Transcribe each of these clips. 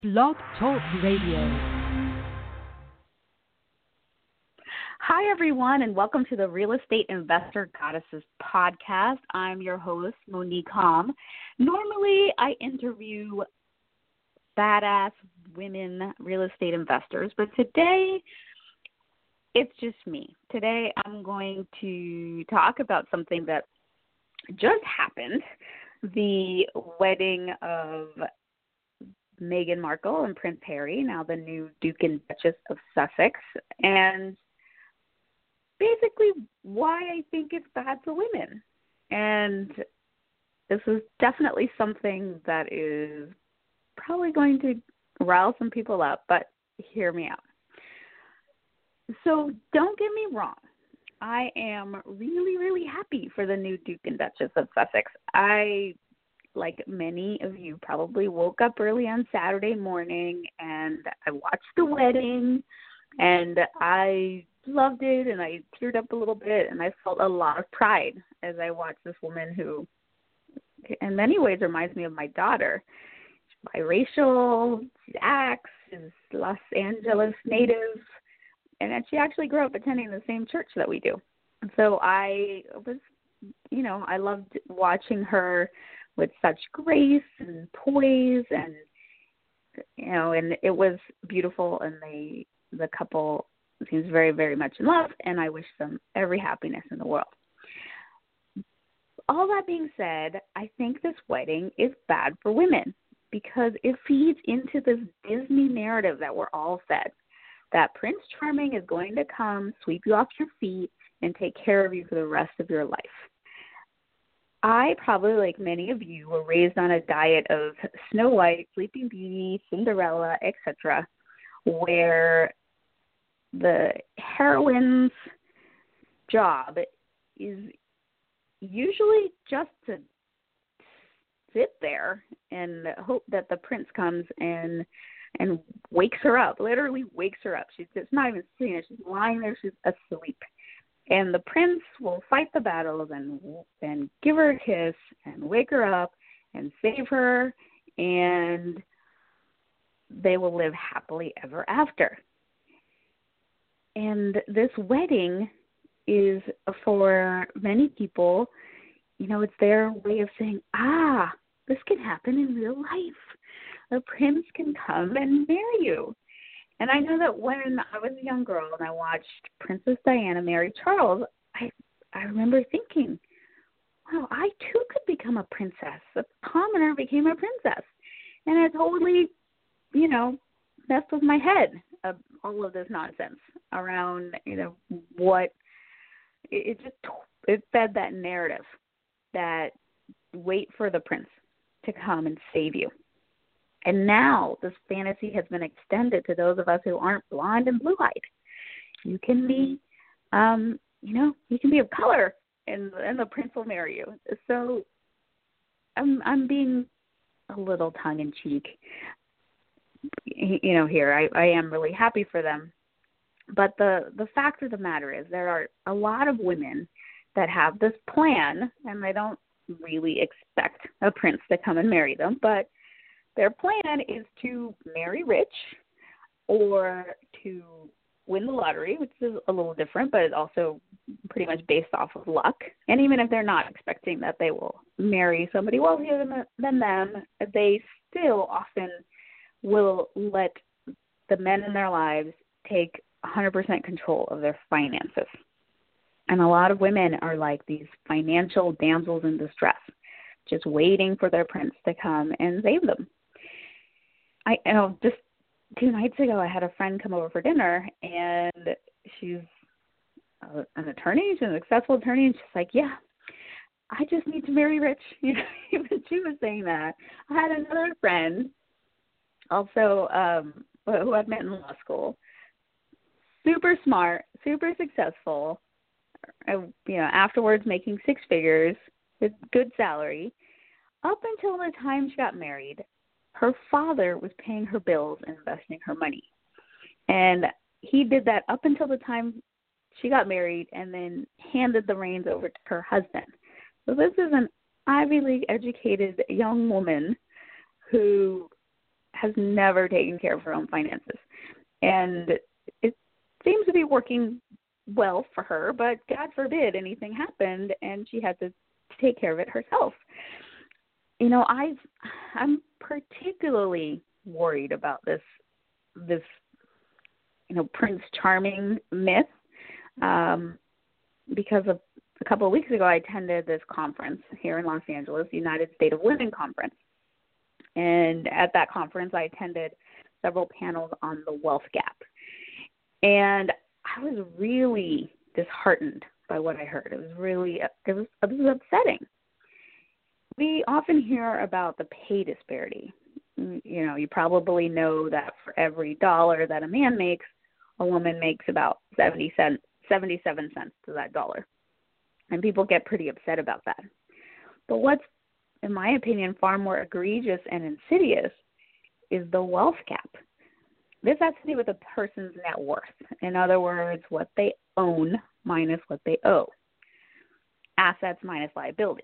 Blog Talk Radio. Hi, everyone, and welcome to the Real Estate Investor Goddesses podcast. I'm your host, Monique Hom. Normally, I interview badass women real estate investors, but today, it's just me. Today, I'm going to talk about something that just happened, the wedding of Meghan Markle and Prince Harry, now the new Duke and Duchess of Sussex, and basically why I think it's bad for women. And this is definitely something that is probably going to rile some people up, but hear me out. So don't get me wrong. I am really, really happy for the new Duke and Duchess of Sussex. I, like many of you, probably woke up early on Saturday morning and I watched the wedding and I loved it and I teared up a little bit and I felt a lot of pride as I watched this woman who in many ways reminds me of my daughter. She's biracial, she acts, is Los Angeles native, and she actually grew up attending the same church that we do. So I was, I loved watching her with such grace and poise and, and it was beautiful and the couple seems very, very much in love and I wish them every happiness in the world. All that being said, I think this wedding is bad for women because it feeds into this Disney narrative that we're all fed, that Prince Charming is going to come, sweep you off your feet, and take care of you for the rest of your life. I probably, like many of you, were raised on a diet of Snow White, Sleeping Beauty, Cinderella, etc., where the heroine's job is usually just to sit there and hope that the prince comes and wakes her up, literally wakes her up. She's just not even sitting there. She's lying there. She's asleep. And the prince will fight the battles and give her a kiss and wake her up and save her, and they will live happily ever after. And this wedding is, for many people, it's their way of saying, this can happen in real life. The prince can come and marry you. And I know that when I was a young girl and I watched Princess Diana marry Charles, I remember thinking, wow, I too could become a princess. A commoner became a princess. And it totally, messed with my head of all of this nonsense around, what it fed that narrative that wait for the prince to come and save you. And now this fantasy has been extended to those of us who aren't blonde and blue-eyed. You can be, you can be of color, and the prince will marry you. So I'm being a little tongue-in-cheek, here. I am really happy for them. But the fact of the matter is there are a lot of women that have this plan, and they don't really expect a prince to come and marry them, but their plan is to marry rich or to win the lottery, which is a little different, but it's also pretty much based off of luck. And even if they're not expecting that they will marry somebody wealthier than them, they still often will let the men in their lives take 100% control of their finances. And a lot of women are like these financial damsels in distress, just waiting for their prince to come and save them. Just 2 nights ago, I had a friend come over for dinner, and she's an attorney. She's an successful attorney, and she's like, yeah, I just need to marry rich. Even she was saying that. I had another friend also who I'd met in law school, super smart, super successful, afterwards making 6 figures with good salary. Up until the time she got married, her father was paying her bills and investing her money. And he did that up until the time she got married and then handed the reins over to her husband. So this is an Ivy League educated young woman who has never taken care of her own finances. And it seems to be working well for her, but God forbid anything happened and she had to take care of it herself. You know, I'm particularly worried about this Prince Charming myth, because of a couple of weeks ago I attended this conference here in Los Angeles, the United State of Women Conference. And at that conference I attended several panels on the wealth gap. And I was really disheartened by what I heard. It was upsetting. We often hear about the pay disparity. You know, you probably know that for every dollar that a man makes, a woman makes about 77 cents to that dollar. And people get pretty upset about that. But what's, in my opinion, far more egregious and insidious is the wealth gap. This has to do with a person's net worth. In other words, what they own minus what they owe. Assets minus liabilities.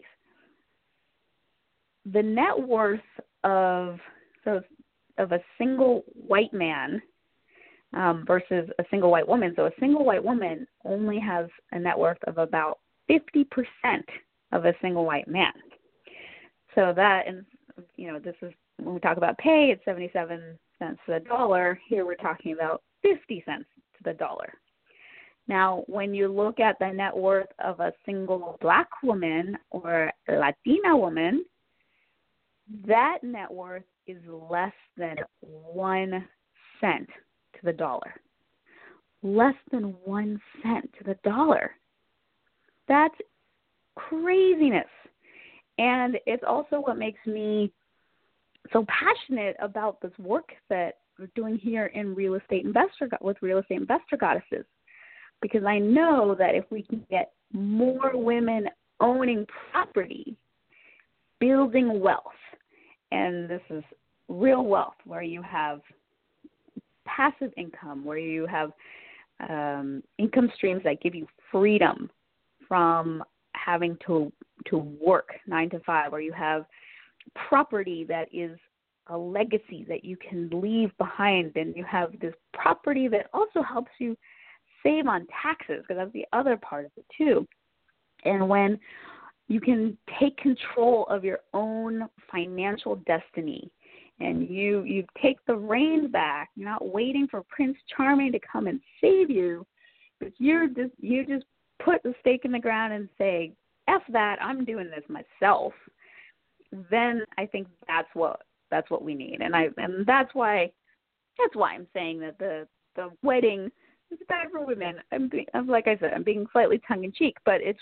The net worth of a single white man versus a single white woman. So a single white woman only has a net worth of about 50% of a single white man. So that, and this is when we talk about pay, it's 77 cents to the dollar. Here we're talking about 50 cents to the dollar. Now, when you look at the net worth of a single black woman or Latina woman, that net worth is less than 1 cent to the dollar. Less than 1 cent to the dollar. That's craziness. And it's also what makes me so passionate about this work that we're doing here in with Real Estate Investor Goddesses, because I know that if we can get more women owning property, building wealth, and this is real wealth where you have passive income, where you have income streams that give you freedom from having to work 9 to 5, or you have property that is a legacy that you can leave behind, and you have this property that also helps you save on taxes, because that's the other part of it too. And when you can take control of your own financial destiny, and you take the reins back, you're not waiting for Prince Charming to come and save you, but you just put the stake in the ground and say, F that, I'm doing this myself. Then I think that's what we need, and that's why I'm saying that the wedding is bad for women. Like I said, I'm being slightly tongue in cheek, but it's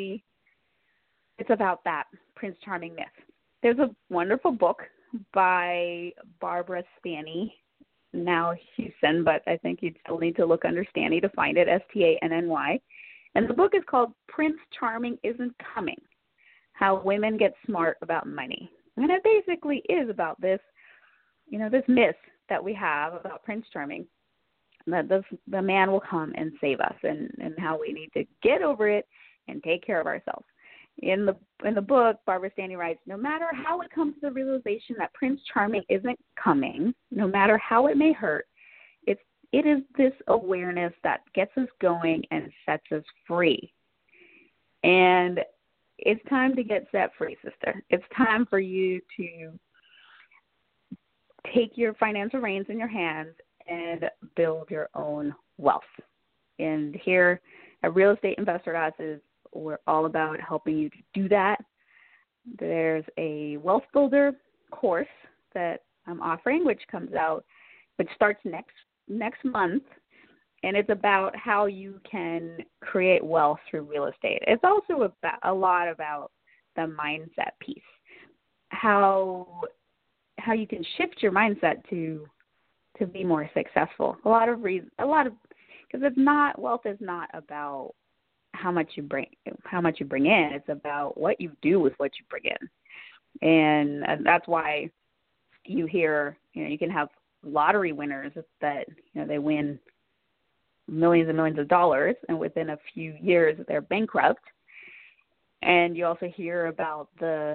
about that Prince Charming myth. There's a wonderful book by Barbara Stanny, now Houston, but I think you'd still need to look under Stanny to find it, Stanny. And the book is called Prince Charming Isn't Coming, How Women Get Smart About Money. And it basically is about this myth that we have about Prince Charming, that the man will come and save us, and how we need to get over it and take care of ourselves. In the book, Barbara Stanny writes, no matter how it comes to the realization that Prince Charming isn't coming, no matter how it may hurt, it is this awareness that gets us going and sets us free. And it's time to get set free, sister. It's time for you to take your financial reins in your hands and build your own wealth. And here at Real Estate Investor Goddesses, we're all about helping you to do that. There's a Wealth Builder course that I'm offering, which starts next month, and it's about how you can create wealth through real estate. It's also a lot about the mindset piece, how you can shift your mindset to be more successful. Because wealth is not about how much you bring in. It's about what you do with what you bring in. And that's why you hear, you can have lottery winners that, they win millions and millions of dollars, and within a few years they're bankrupt. And you also hear about the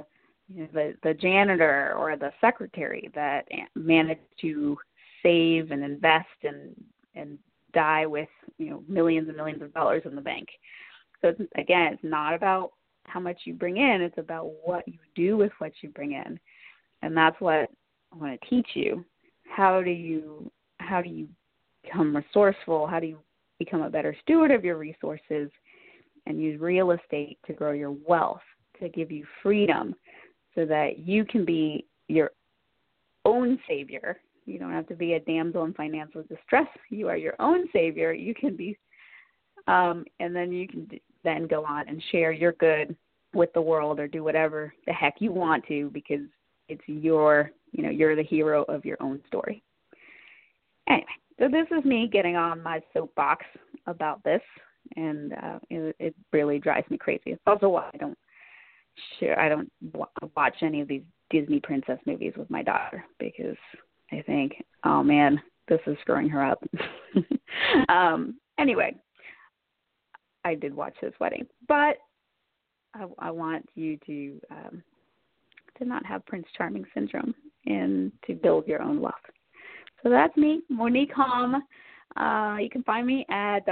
the janitor or the secretary that managed to save and invest and die with millions and millions of dollars in the bank. So it's not about how much you bring in; it's about what you do with what you bring in, and that's what I want to teach you. How do you become resourceful? How do you become a better steward of your resources and use real estate to grow your wealth, to give you freedom so that you can be your own savior? You don't have to be a damsel in financial distress. You are your own savior. You can be, and then you can then go on and share your good with the world or do whatever the heck you want to, because it's you're the hero of your own story. Anyway, so this is me getting on my soapbox about this, and it really drives me crazy. It's also why I don't watch any of these Disney princess movies with my daughter, because I think, oh man, this is screwing her up. Anyway, I did watch this wedding, but I want you to not have Prince Charming syndrome and to build your own wealth. So that's me, Monique Halm. You can find me at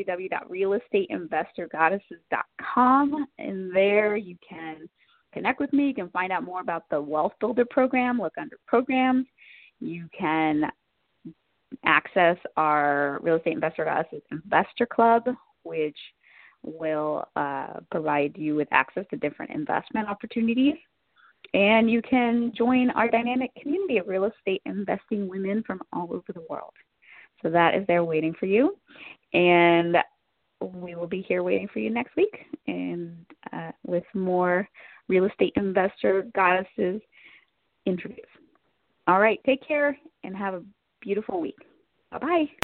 www.realestateinvestorgoddesses.com, and there you can connect with me. You can find out more about the Wealth Builder program. Look under programs. You can access our Real Estate Investor Goddesses Investor Club, which will provide you with access to different investment opportunities. And you can join our dynamic community of real estate investing women from all over the world. So that is there waiting for you. And we will be here waiting for you next week, and with more Real Estate Investor Goddesses interviews. All right, take care and have a beautiful week. Bye-bye.